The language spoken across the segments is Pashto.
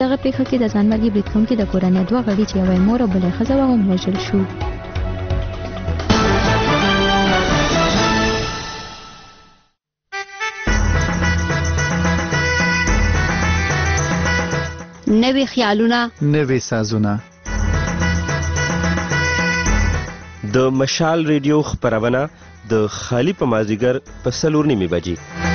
دغه پیښه کې د ځانمرګي برید کوونکي د کورنۍ دوه غړي چې یوه مور او بله ښځه وه هم وژل شو. نوې خیالونه، نوې سازونه. د مشال ریډیو خپرونه د خالی په مازدیګر په 4:30 بجې.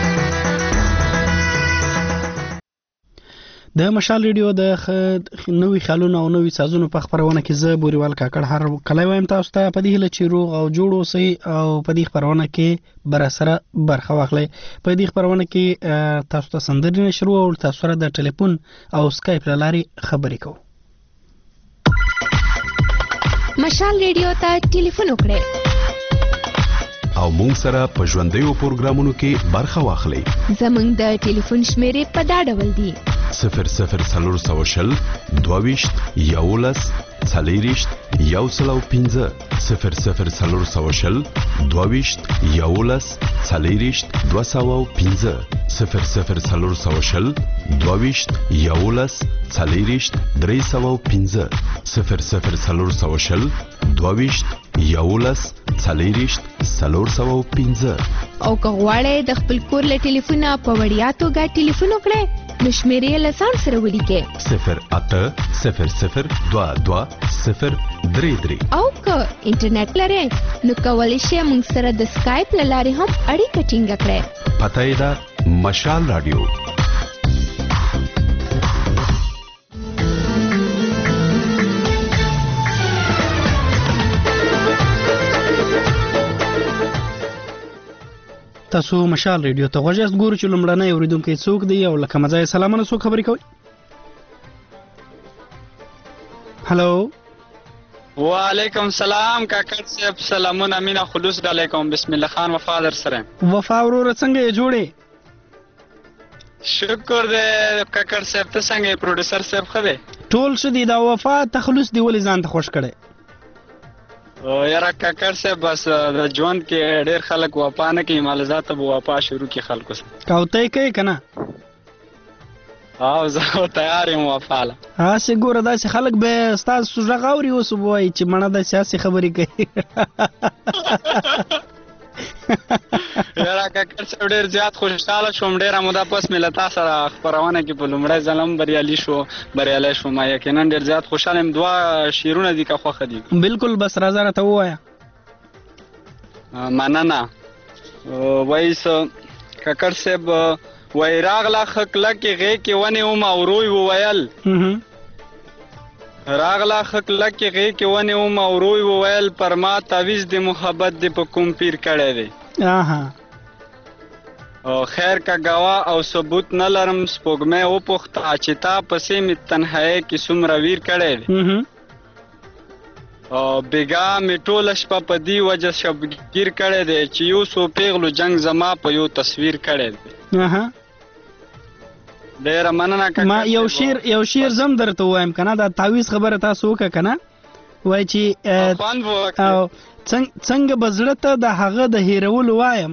د مشال ریډیو د نوې خیالونو او نوې سازونو په خپرونه کې زه بوریوال کاکړ هر کله وایم تاسو ته په دې هیله چې روغ او جوړ اوسئ او په دې خپرونه کې برسره برخه واخلئ. په دې خپرونه کې تاسو ته سندرې نشرو او تاسو سره د ټلیفون او سکایپ له لارې خبرې کوو. مشال ریډیو ته ټلیفون وکړئ او مونږ سره په ژوندیو پروګرامونو کې برخه واخلئ. زمونږ د ټلیفون شمیرې په دا ډول دي: 00 22 11 40 105 00 22 11 40 205 00 22 11 40 305 00 22 11 40 305. او که غواړئ د خپل کور له ټلیفونه په وړیا توګه ټلیفون وکړئ نو شمیرې له ځان سره ولیکئ 0800 22 033. او که انټرنیټ لرئ نو کولی شئ موږ سره د سکایپ له لارې هم اړیکه ټینګه کړئ. پته یې ده مشال رادیو. تاسو مشال ریډیو ته غوږ یاست. ګورو چې لومړنی اورېدونکی څوک دی او لکه مزای سلامونه څوک خبرې کوي. هلو وعلیکم سلام کاکړ صاحب، سلامونه مینا خلوص علیکم. بسم الله خان وفا در سره. وفا وروره څنګه یې جوړې؟ شکر دی کاکړ صاحب، ته څنګه یې؟ پروډوسر صاحب ښه دی؟ ټول ښه دي. دا وفا تخلص دی ولې ځان ته خوښ کړی؟ یاره کاکړ صاحب بس د ژوند کې ډېر خلک وفا نه کوي، مالزاته به وفا شروع کړي خلکو سره. کوته یې کوي که نه؟ او زه تیار یم وفا له. هسې ګوره داسې خلک به ستاسو غږ اوري اوس به وایي چې مڼه داسې هسې خبرې کوي. یاره کاکړ صاحب ډېر زیات خوشحاله شوم، ډېره موده پس مې له تا سره خپرونه کې په لومړی ځل هم بریالي شوم. یقینا ډېر زیات خوشحاله یم. دوه شعرونه دي که خوښه دي؟ بالکل، بس راځه راته ووایه. مننه. وایي کاکړ صاحب وایي راغله ښه کلکې غېږ کې ونیوم او روی وویل راغله ښه کلکې غېږ کې ونیوم او روی وویل پر ما تعویض د محبت دې په کوم پیر کړی دی. خیر که ګواه او ثبوت نه لرم سپوږمۍ وپوښته چې تا پسې مې تنهایۍ کې څومره ویر کړی دی. بېګا مې ټوله شپه په دې وجه شبګیر کړی دی چې یو څو پیغلو جنګ زما په یو تصویر کړی دی. ډېره مننه. ما یو شعر زم درته ووایم که نه؟ دا تعویض خبره تاسو وکړه که نه؟ وایي چې څنګه به زړه ته د هغه د هېرولو وایم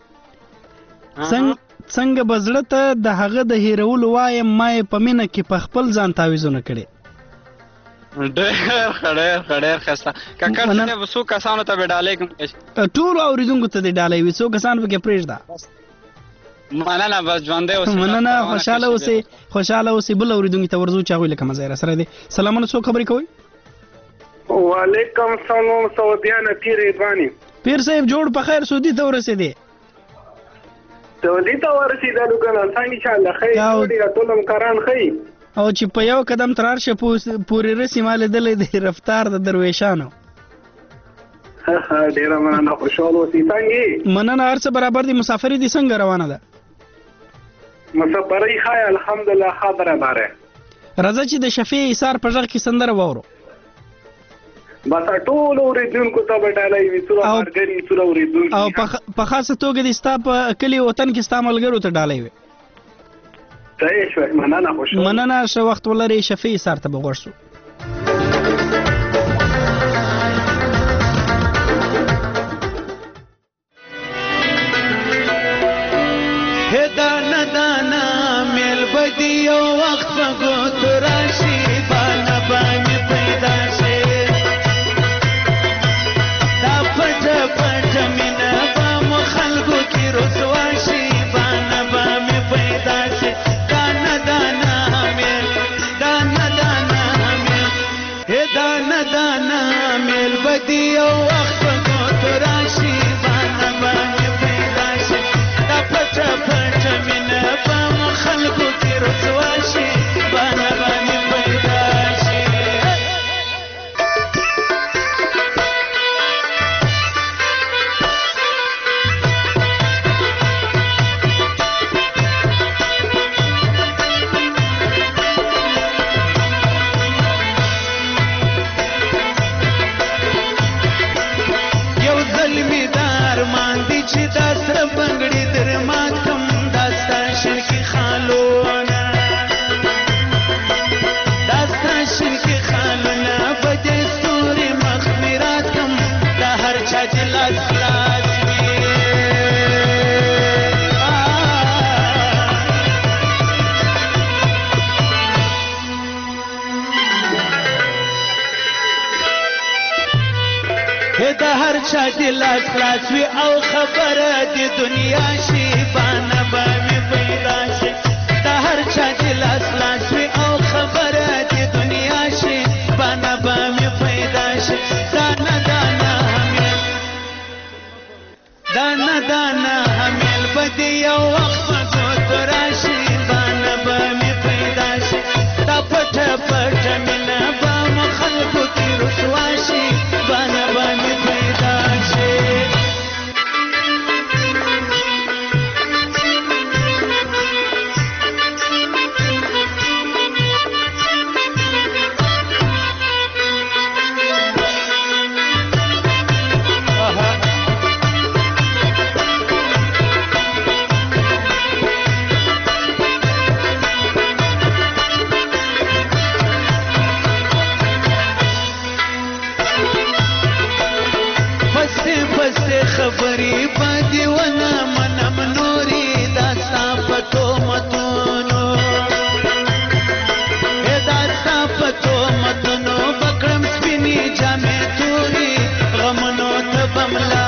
څنګه به زړه ته د هغه د هېرولو وایم ما یې په مینه کې په خپل ځان تعویضونه کړي. ډېر ښایسته. کاکړ صاحب څو کسانو ته به ډالۍ کوم؟ ټولو اورېدونکو ته دې ډالۍ وي، څو کسان پکې پرېږده. مننه. بس ژوندی اوسئ. مننه. خوشحاله اوسئ. بل اورېدونکي ته ورځو چې هغوی لکه مزای را سره دی. سلامونه، څوک خبرې کوئ؟ وعلیکم سلام. سعودیانه پیر ادواني. پیر صاحب جوړ په خیر سعودي ته ورسېدې؟ سعودي ته ورسېدلو که نه؟ انشاءالله ښه یې ټول همکاران ښه یي. او چې په یو قدم تر هرشه پورې رسي ما لیدلی دی رفتار د درویشانو. ډېره مننه. خوشحاله اوسئ. څنګه یې؟ مننه. هر څه برابر دي. مسافري دي څنګه روانه ده؟ مسافرۍ ښه الحمدلله ښه برابره. راځه چې د شفیع ایثار په غږ کې سندره واورو. بس ټول اورېدونکو ته به ډالۍ وي، څومره ملګري څومره اورېدونکي. او په خاصه توګه دې ستا په کلي وطن کې ستا ملګرو ته ډالۍ وي. صحیح شوی. مننه. خوشحاله. مننه. ښه وخت ولرئ. شفیع ایثار ته به غوږ شو. دانا دانا میل بدی یو وخت په ګوتره چا د لاس لاس وي او خبره د دنیا شي بانه به مې پیدا شي د هر چا د لاس لاس وي او خبره د دنیا شي بانه به مې پیدا شي دانه دانه حمیل دانه دانه حمیل به د یو وخت په ګوتو راشي بانه به مې پیدا شي دا پټه پټه مینه به مو خلکو کې رسوا شي بانه به مې پیدا شي خبرې باندې ونه منم نورې دا ستا په تهمتونو دا ستا په تهمتونو بکړم سپینې جامې تورې غمونو ته بملا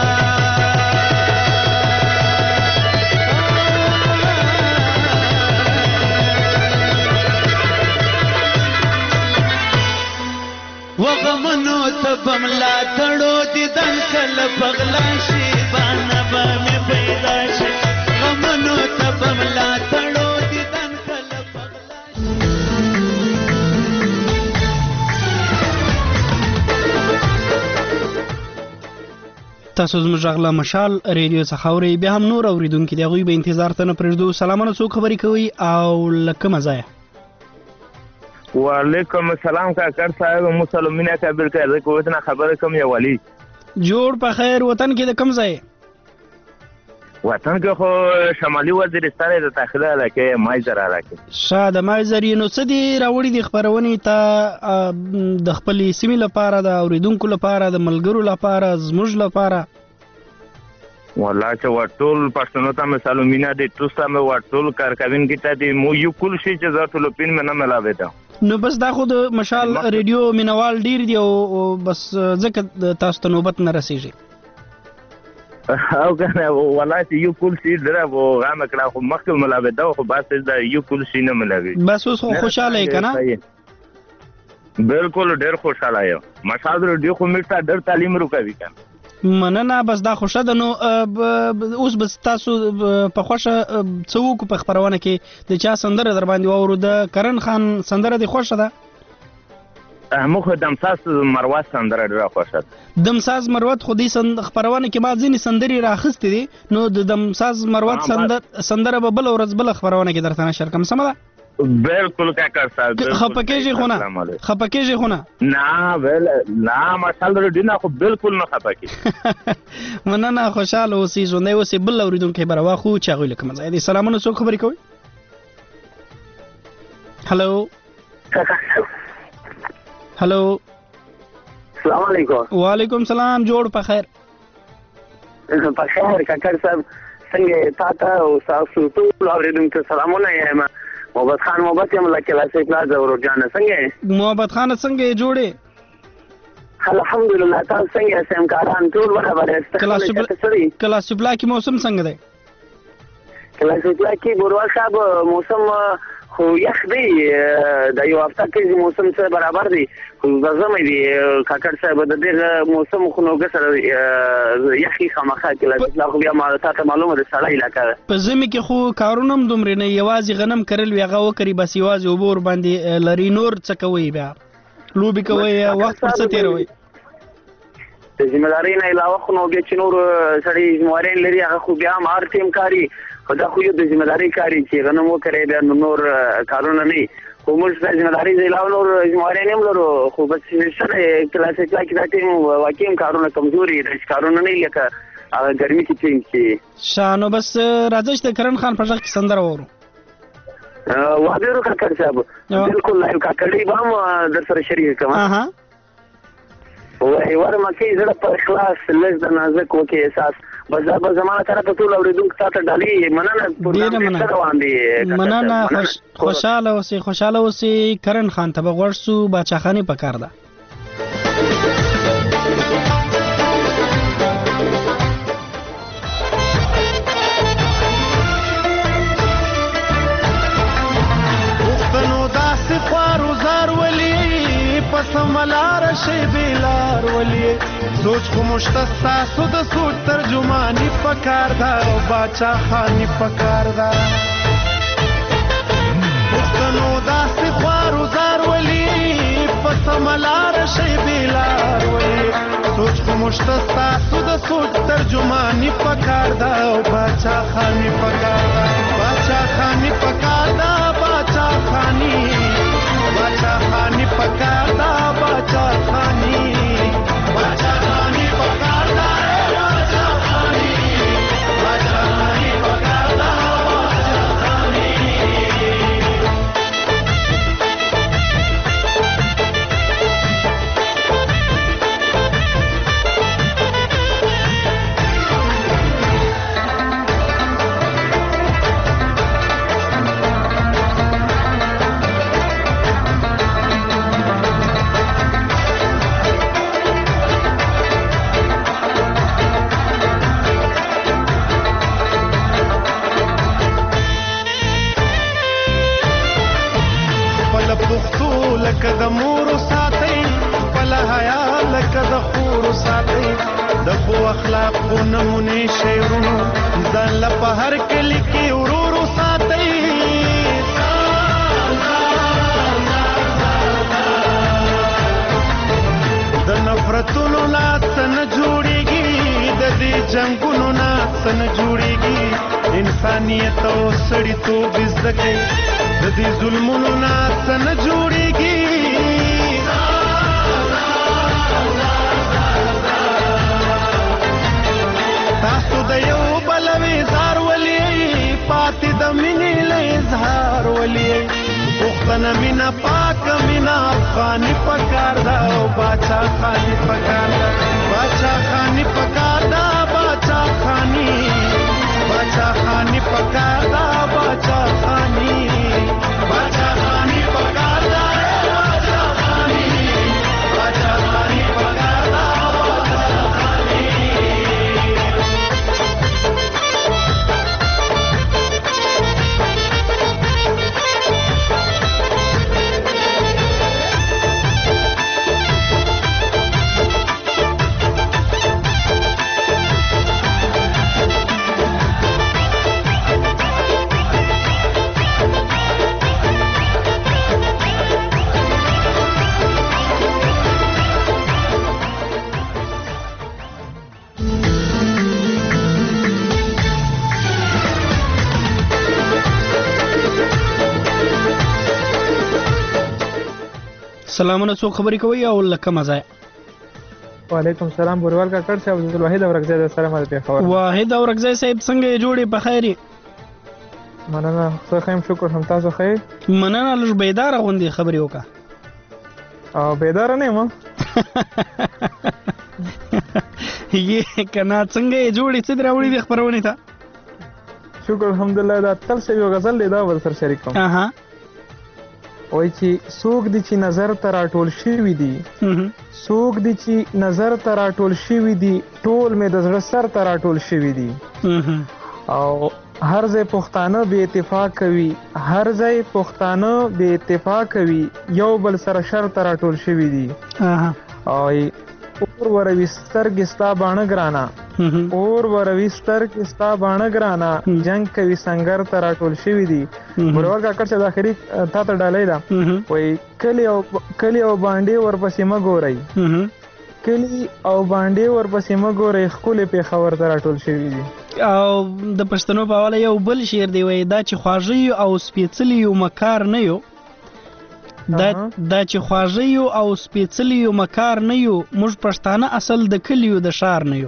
وغمونو ته بملا تړو دیدن کله پغلا شي بانه به مې پیدا شي غمونو ته بملا تړو دیدن کله پغلا شي تاسو زموږ غلا مشال ریډیو څخه اورئ بیا هم نور اوریدونکي د هغوی به انتظار ته نه پرېږدو سلامونه څوک خبرې کوي او له کومه ځایه وعلیکم السلام کاکړ صاحب مسلمینه کابل کې زه کوتنه خبره کوم یو ولی جوړ په خیر وطن کې د کوم ځای وطن کې خو شمالي وزیرستان د داخله علاقې مایزر علاقې شاده مایزر نو څه دی راوړي د خبرونې ته د خپل سیمې لپاره د اوریدونکو لپاره د ملګرو لپاره زموږ لپاره والله چې ټول پښتنو ته مسلمینه دي تاسو ته ټول کارکوین کې ته دي مو یو کل شي چې زه ټول پین نه ملاوي ته نو بس دا خو د مشال ریډیو مینوال ډیر دی او بس ځکه تاسو ته نوبت نه رسیږي او کنه والله چې یو کل شي درو غام کړه خو مخکې ملاوي دا خو بس دا یو کل شي نه ملاوي بس اوس خوشاله یې کنه بالکل ډیر خوشاله یم مشال ریډیو خو میټه ډیر تعلیم ورکوي کنه مننه بس دا خوشا ده نو اوس بس تاسو په خوښه څوک په خبرونه کې د چا سندره در باندې واورو د کرن خان سندره دی خوښه ده مخ دمساز مروت سندره ډیره خوښه ده دمساز مروت خو دې خبرونه کې ما ځینې سندري راخستې دي نو د دمساز مروت سندره به بل ورځ بل خبرونه کې درته نشر کوم سمه ده بالکل کاکړ صاحب خپکیږي خو نه نه ول نه مشال ریډیو نه خو بالکل نه خپکی مننه خوشاله اوسې ژوندۍ اوسې بل اوریدونکو خبره واخو چې هغوی له کومه ځای دي سلامونه څوک خبرې کوي هلو السلام علیکم وعلیکم سلام جوړ په خیر کاکړ صاحب څنګه تاسو او تاسو ټول اوریدونکو سلامونه یم محمد خان محمد یم لکه لاسه پلازا ورجان څنګه محمد خان څنګه جوړې الحمدلله تاسو څنګه سم کاران ټول برابر است کلاس سپلا کې موسم څنګه دی کلاس سپلا کې بوروا صاحب موسم خو یخ دی د یو هفته کې موسم سره برابر دی خو زمې دی کاکړ صاحب د دې موسم خو نو ګسره یخي خامخا کلاس سپلا خو بیا ما ته معلومه ده سړی علاقه په زمې کې خو کارونه هم دومره نه یوازې غنم کرل وی هغه وکړي بس یوازې وبور باندې لري نور څه کوي بیا لوبي کوي وخت پر څه تیروي د ځمداري نه علاوه خو نو چې نور سړی مورین لري هغه خو بیا مار ټیم کاری خدا خو یو د ځمداري کاری چې غنم وکړي بیا نور کارونه نه خو موږ د ځمداري علاوه نور مورین هم لرو خو بس سره کلاس کې دا ټیم واقعي کارونه کمزوري د کارونه نه لکه ګرمي کې چې شانو بس راځي د کرن خان په ځخ کې سندره وورو وادرو کاکړ صاحب بالکل لایو کاکړی بام در سره شریک کما وای ورما کې زړه په اخلاص لږ د نازک وکي احساس بزا به زمانه طرف ټول اوریدونکو ته ډالي مننه خوشاله اوسې کرن خان ته بغورسو باچا خاني پکار ده سملار شي بیلار ولی سوچ خو مشتستاسو د سوچ ترجمانی پکار دا او باچا خانی پکار دا پښتنو داسې خوارو زار ولی په سملار شي بیلار ولی سوچ خو مشتستاسو د سوچ ترجمانی پکار دا او باچا خانی پکار دا باچا خانی پکار دا باچا خانی باچا خانی پکار دا باچا خانی باچا خانی پکار دا باچا خانی باچا خانی پکار دا باچا خانی لکه د مورو ساتي خپل حیا لکه د خورو ساتي د خو اخلاق خو نمونه شعرونو ځان له په هر کلی کې ورورو ساتي د نفرتونو نه څه جوړيږي د دې جنگونو نه څه جوړيږي انسانيت او سړیتوب زده کوي د دې ظلمونو نه څه جوړيږي تاسو د یو بل وزار ولي پاتې د مینې له اظهار ولي پښتنه مینا پاک مینا افغاني پکار دا او باچا خاني پکار دا باچا خاني پکار دا باچا خاني باچا خاني پکار دا باچا خاني باچا خاني پکار دا باچا خاني باچا خاني پکار دا باچا خاني سلامونه څوک خبرې کوي او لکه مزه وعلیکم السلام بوروال کاکړ صاحب عبد الواحد اورګزی د سره مده خبر واحد اورګزی صاحب څنګه جوړې په خیري مننه خو خیم شکر هم تاسو خیر مننه لږ بیدار غوندي خبرې وکا او بیدار نه ما یې کنا څنګه جوړې څه دراوړي د خبرونه تا شکر الحمدلله دا تل څه یو غزل لیدا ول سر شریک کوم اها وای چې سوق دي چې نظر تر ټول شي وي دي سوق دي چې نظر تر ټول شي وي دي ټول مې د زړه سر تر ټول شي وي دي او هر ځای پښتانه به اتفاق کوي هر ځای پښتانه به اتفاق کوي یو بل سره شر تر ټول شي وي دي او اور ورويستر گستا باڼه ګرانا اور ورويستر گستا باڼه ګرانا جنگ کوي سنگر تر ټول شي وي دي ورور کاکړ چې د اخري تا ته ډالې دا وای کلی او باندې ورپسې مګورای کلی او باندې ورپسې مګورای خپل په خبر تر ټول شي وي دي او د پښتنو په حواله یو بل شعر دی وای دا چې خواږی او سپېڅلی یو مکار نه یو دا چې خواږی او سپېڅلی یو مکار نه یو موږ پښتانه اصل د کلیو د شار نه یو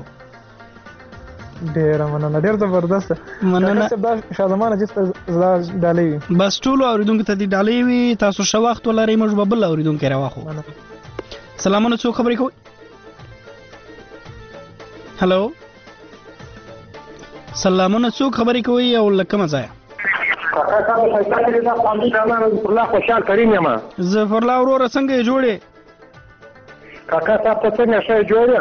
ډېر مننه ډېر زبردست مننه دا شادمانه چې زړه ډالې بس ټول اوریدونکو ته دې ډالې وي تاسو شو وخت ولرئ موږ به بل اوریدونکو راوخو سلامونه څوک خبرې کوي هلو سلامونه څوک خبرې کوي او لکه مزه کاکا صاحب څنګه دې دا پاندې جامه الله خوشحال کریم یم ظفر الله ورور څنګه جوړې کاکا صاحب ته څنګه شې جوړه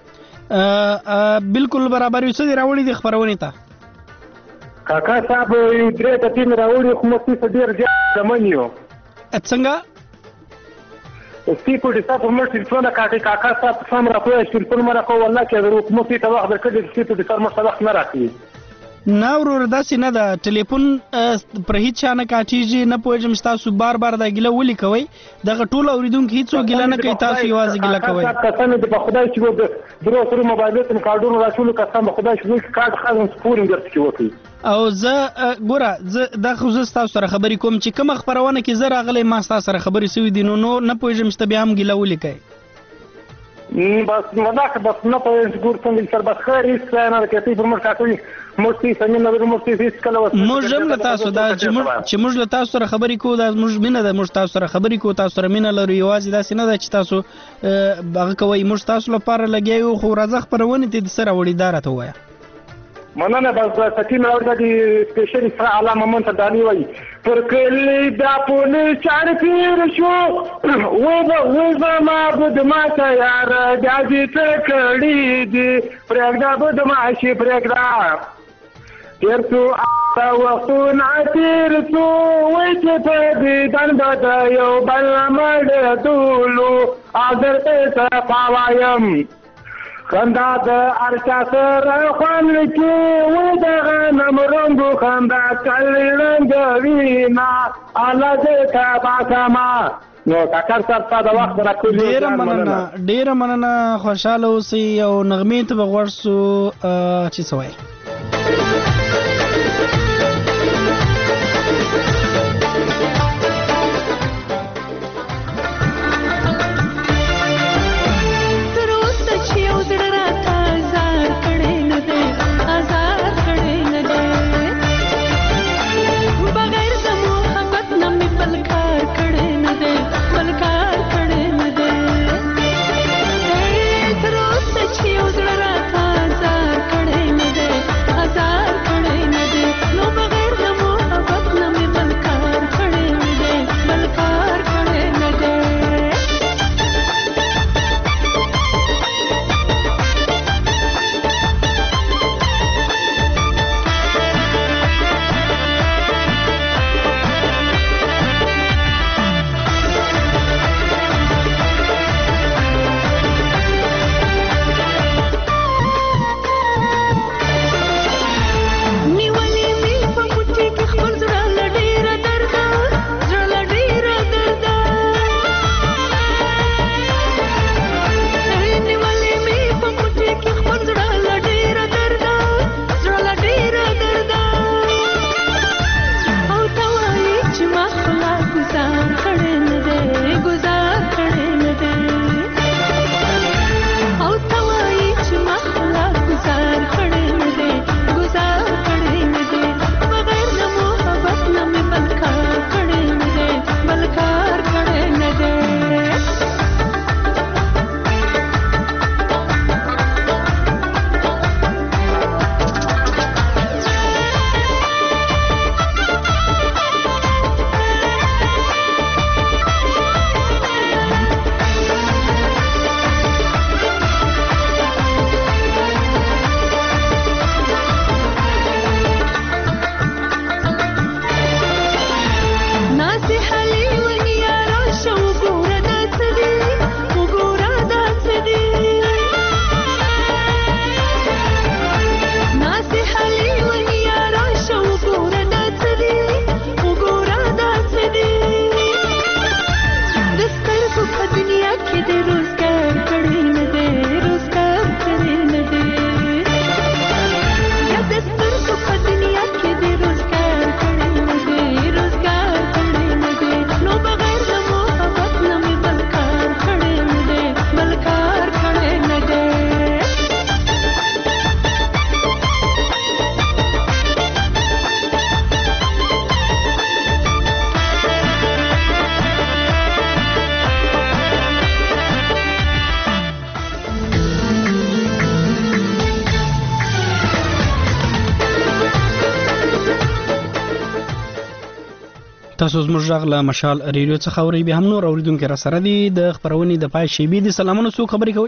بالکل برابر یو څه راوړي د خبرونه ته کاکا صاحب درې ته تین راوړي خو مو څه ډیر ځمنیو څنګه سپیډ صاحب موږ ټلیفون کاټي کاکا صاحب سم راکوي ټلیفون مې راکو والله کې حکومت ته وخت درکړي سپیډ صاحب موږ وخت نه راکړي نه ورور داسې نه ده ټلیفون پر هیڅ چا نه کاټیږي نه پوهېږم چې تاسو بار بار دا ګیله ولې کوئ دغه ټول اورېدونکي هېڅوک ګیله نه کوي تاسو یوازې ګیله کوئ قسم دې په خدای چې درو سره موبایلونو ته کارډونو راټولو قسم په خدای چې کارډ خالص پورې درته وکړي او زه ګوره دا خو زه ستاسو سره خبرې کوم چې کومه خپرونه کې زه راغلی ما ستاسو سره خبرې سوي دي نو نه پوهېږم چې ته بیا هم ګیله ولې کوې بس مداخل بس نه پوهېږم ګور څنګه سر بس خیر هېڅ نه ده کتې پر موږ کاکوي موږ سمې نه لرو موږ هېڅ کله موږ هم له تاسو دا چې موږ له تاسو سره خبرې کوو دا زموږ مینه ده موږ تاسو سره خبرې کوو تاسو سره مینه لرو یوازې داسې نه ده چې تاسو هغه کوئ موږ تاسو لپاره لګیا یو خو راځه خپرونې ته د څه راوړي دا راته ووایه مننه بس سکینه راوړه د سپیشل اسره علامه مونته دانی وایي پر کلی دا پولیس چار پیر شو و زما بدماشه یار بیا دې څه کړي دي پرېږده بدماشي پرېږده تېر څو وختونه تېر څو وایي چې په دیدن به د یو بل مړ دولو او درته څه پاوایم خندا د ارچا سره خوند کې و د غنم رنګو خندا چلې رنګوینا الله دې تباسما نو کاکر صاحب تا د وخت راکولې ډېره مننه خوشحاله اوسئ او نغمې ته به غوږ سو چې څه وایي تاسو زموږ غږ له مشال ریډیو څخه اورئ بیا هم نور اورېدونکي را سره دي د خپرونې د پای شیبې دي سلامونه څوک خبرې کوئ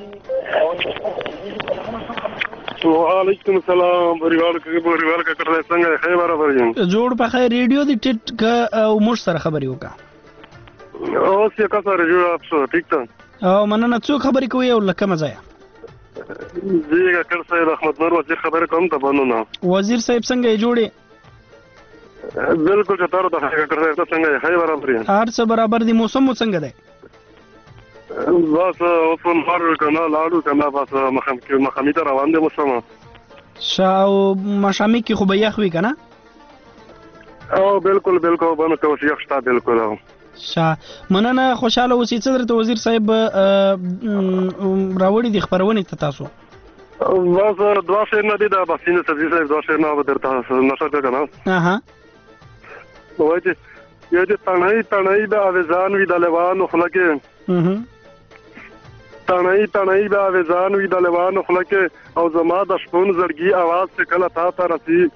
وعلیکم السلام بریوال کا کړه څنګه خیر برابر یم جوړ په خیر ریډیو دی ټټ کا او موږ سره خبرې وکړه اوس یې کسره جوړ شو ټیک ته او مننه څو خبرې کوي او لکه مزایا زه کړ سید احمد نور وزیر خبر کوم ته بنونه وزیر صاحب څنګه یې جوړې بالکل چې تاسو ته کړ ته څنګه یې خیر برابر یې هر څه برابر دي موسم څنګه دی بس اوس مار کنه لاړو کنه بس مخامي ته روان دي موسم شاو مشامي کې خو به یخ وي کنه او بالکل باندې کوشش یختا بالکل شا مننه خوشاله اوسئ څه درته وزیر صاحب راوړي دي خبرونه ته تاسو بس دوا شیر نه دي دا بسینه سبزی صاحب دوا شیر نه درته نشه کنه اها وای چې یو دې تڼای به اوزان وی د لوانو خلکه تڼای به اوزان وی د لوانو خلکه او زما د شپون زړګي आवाज څخه کله تا ته رسی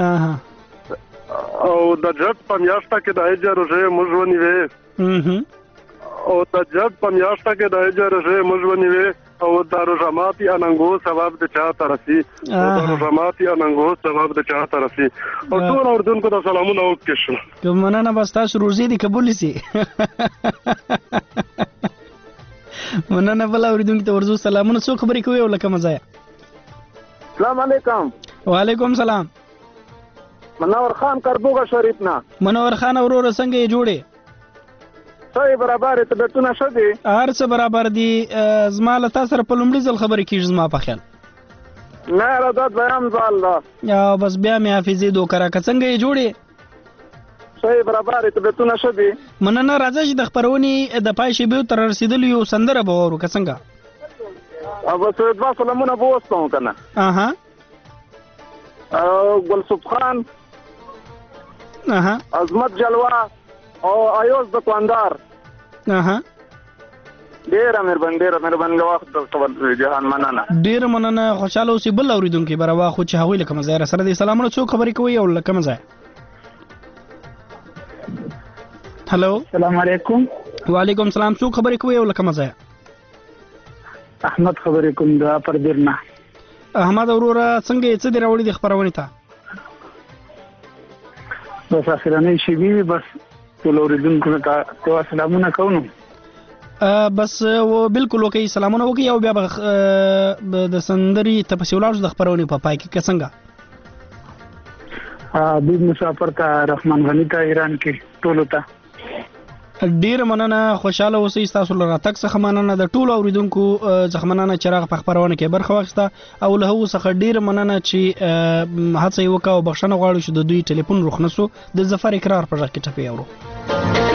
او د جټ په میاشته کې د اجازه مجونی وې او د جټ په میاشته کې د اجازه مجونی وې او د رحمتي اننګو ثواب د چا ترسي او د رحمتي اننګو ثواب د چا ترسي او ټول اردوونکو ته سلامونه وکړم کوم مننه بس تاسو روزي دي قبول سي مننه بل اردوونکو ته ورزو سلامونه څو خبرې کوي او لکه مزایا السلام علیکم وعلیکم سلام منور خان کربوغه شریف نه منور خان اورور څنګه یې جوړې صحیح برابر ته بتونه شدي هر څه برابر دي زما له تاسو سره په لومړي ځل خبرې کیږي زما په خیال نه راځه بیان الله یا بس بیا مې حافظې دوکرا څنګه یې جوړې صحیح برابر ته بتونه شدي مننه راځه چې د خبرونې د پای شی به تر رسیدل یو سندره به ورو څنګه او بس دوا سلامونه بوستم کنه اها ګلصف خان عظمت جلوه او ایوز دکاندار ډیره مهرباني وخت د جهان مننه ډیره مننه خوشاله اوسې بل اوریدونکو بروا خو چې هغوی لکه مزایر سره د سلامونه څو خبرې کوي او لکه مزایر هلو السلام علیکم وعلیکم السلام څو خبرې کوي او لکه مزایر احمد خبرې کوم دا پر درنه احمد اورورا څنګه څه دی راوړي د خبرونه ته بس اخرنۍ شي وی بس ټول اوریدونکو ته سلامونه کوم بس و بالکل اوکې سلامونه وکي او بیا د سندري تپسیولار د خبرونه په پای کې څنګه د مسافر ته رحمان غنی ته ایران کې ټول ته ډیر مننه خوشاله اوسئ تاسو لره تک څخه مننه د ټولو اوریدونکو څخه مننه چې په خبرونه کې برخه واخیسته او له هغو څخه ډیر مننه چې هڅه وکړه او بخښنه غواړو چې د دوی ټلیفون روخنسو د ظفر اقرار پر ځای کې ټپي اورو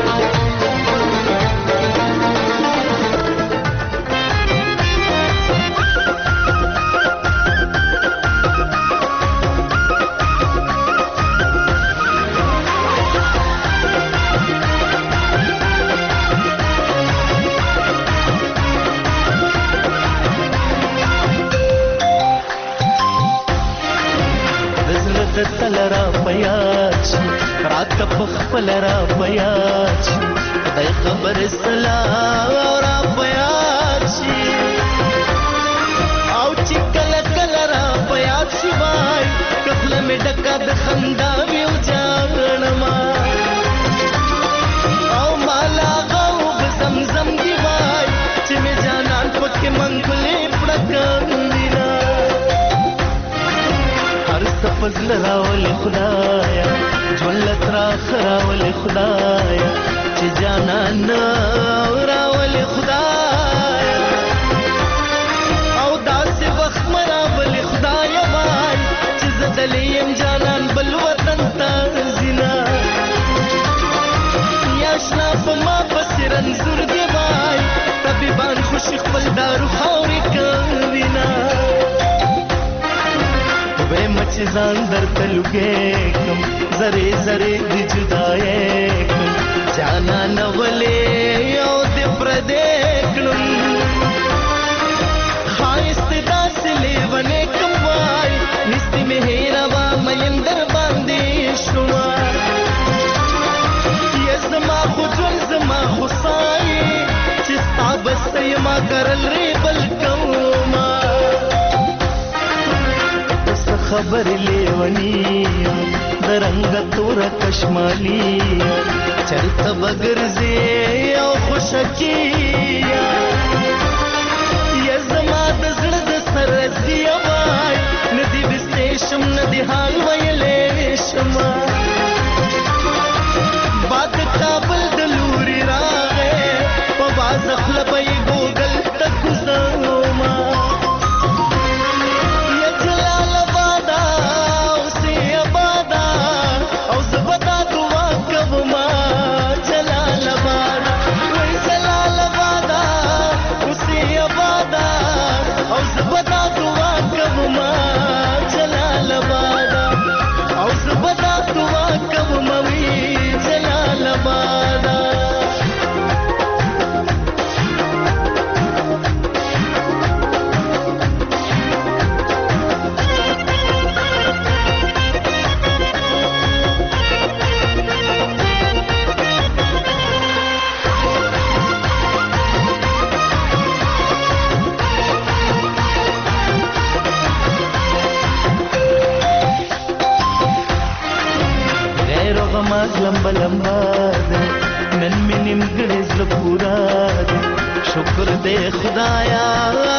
تلرا پیاچ رات پخپل را پیاچ دای خبر سلام را پیاچ او چې کله کله را پیاچ وای کفل می ډکا د خندا ویو جانما او مالا غو زمزم دی وای چې می جانان پټ کې منګلې پړکان وینا فضل راول خدایا جولت را خراول خدایا چې جانان راول خدایا او داسې وخت مراول خدایا وای چې زدلیم جانان بل وطن ته زینا یاشنا په ما پسې رنځور دی وای طبيبان خوشي خپل دارو خاورې کوینا مچ ځان درته لګې کوم زره زره د جدای کوم جانا نولې او د پردې کړم خایست داسې لیونه کوم وای نستي مې هیروا مې در باندې شوما یزما خو جون زما خو سای چې ستابسته ما کرل ری بل کوما خبر لیونی درنګ تور کشمالی چرته بګرځي او خوشکی یا زما د زړه د سرزي وای ندی بستېشم ندی حال ویلې شما باد کابل د لوري راغې په باز خپل په ګوګل تک زما یا جلال آباد او سی آباد او زبدا دعا کوما جلال آباد وای جلال آباد او سی آباد او زبدا دعا کوما جلال آباد او زبدا دعا کوما وی جلال آباد لمبا لمبا ده نن می نیم ګړې زړه پورا ده شکر دې خدایا